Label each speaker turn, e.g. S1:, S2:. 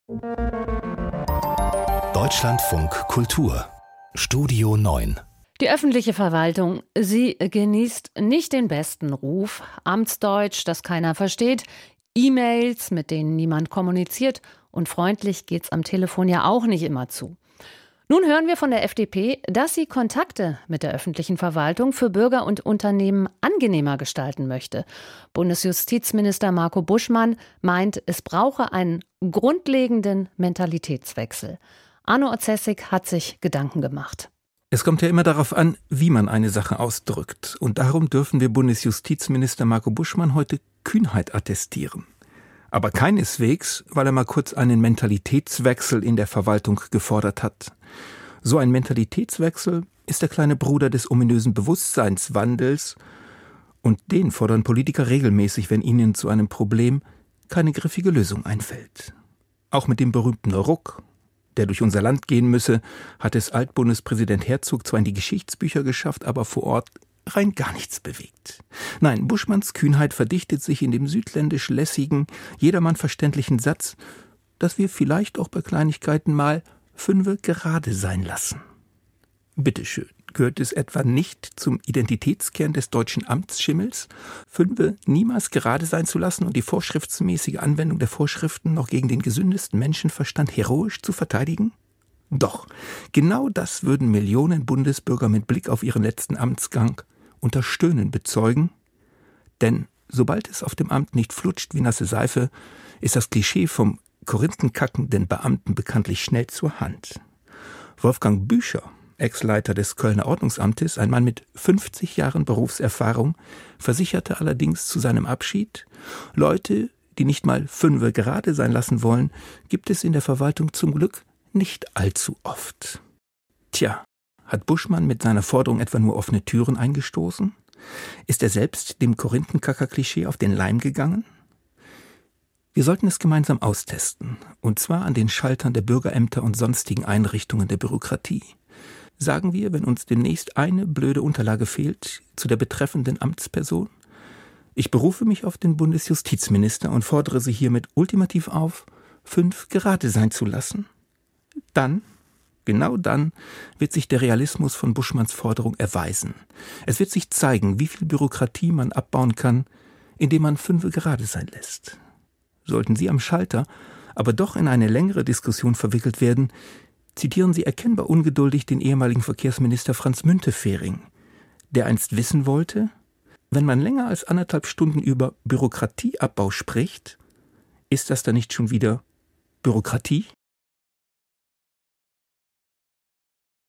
S1: Deutschlandfunk Kultur Studio 9.
S2: Die öffentliche Verwaltung, sie genießt nicht den besten Ruf. Amtsdeutsch, das keiner versteht, E-Mails, mit denen niemand kommuniziert und freundlich geht's am Telefon ja auch nicht immer zu. Nun hören wir von der FDP, dass sie Kontakte mit der öffentlichen Verwaltung für Bürger und Unternehmen angenehmer gestalten möchte. Bundesjustizminister Marco Buschmann meint, es brauche einen grundlegenden Mentalitätswechsel. Arno Orzessig hat sich Gedanken gemacht.
S3: Es kommt ja immer darauf an, wie man eine Sache ausdrückt. Und darum dürfen wir Bundesjustizminister Marco Buschmann heute Kühnheit attestieren. Aber keineswegs, weil er mal kurz einen Mentalitätswechsel in der Verwaltung gefordert hat. So ein Mentalitätswechsel ist der kleine Bruder des ominösen Bewusstseinswandels. Und den fordern Politiker regelmäßig, wenn ihnen zu einem Problem keine griffige Lösung einfällt. Auch mit dem berühmten Ruck, der durch unser Land gehen müsse, hat es Altbundespräsident Herzog zwar in die Geschichtsbücher geschafft, aber vor Ort rein gar nichts bewegt. Nein, Buschmanns Kühnheit verdichtet sich in dem südländisch lässigen, jedermann verständlichen Satz, dass wir vielleicht auch bei Kleinigkeiten mal 5 gerade sein lassen. Bitteschön, gehört es etwa nicht zum Identitätskern des deutschen Amtsschimmels, 5 niemals gerade sein zu lassen und die vorschriftsmäßige Anwendung der Vorschriften noch gegen den gesündesten Menschenverstand heroisch zu verteidigen? Doch, genau das würden Millionen Bundesbürger mit Blick auf ihren letzten Amtsgang unter Stöhnen bezeugen, denn sobald es auf dem Amt nicht flutscht wie nasse Seife, ist das Klischee vom korinthenkackenden Beamten bekanntlich schnell zur Hand. Wolfgang Bücher, Ex-Leiter des Kölner Ordnungsamtes, ein Mann mit 50 Jahren Berufserfahrung, versicherte allerdings zu seinem Abschied, Leute, die nicht mal 5 gerade sein lassen wollen, gibt es in der Verwaltung zum Glück nicht allzu oft. Tja, hat Buschmann mit seiner Forderung etwa nur offene Türen eingestoßen? Ist er selbst dem Korinthenkacker-Klischee auf den Leim gegangen? Wir sollten es gemeinsam austesten, und zwar an den Schaltern der Bürgerämter und sonstigen Einrichtungen der Bürokratie. Sagen wir, wenn uns demnächst eine blöde Unterlage fehlt zu der betreffenden Amtsperson? Ich berufe mich auf den Bundesjustizminister und fordere Sie hiermit ultimativ auf, 5 gerade sein zu lassen. Dann, genau dann, wird sich der Realismus von Buschmanns Forderung erweisen. Es wird sich zeigen, wie viel Bürokratie man abbauen kann, indem man 5 gerade sein lässt. Sollten Sie am Schalter aber doch in eine längere Diskussion verwickelt werden, zitieren Sie erkennbar ungeduldig den ehemaligen Verkehrsminister Franz Müntefering, der einst wissen wollte, wenn man länger als 1,5 Stunden über Bürokratieabbau spricht, ist das dann nicht schon wieder Bürokratie?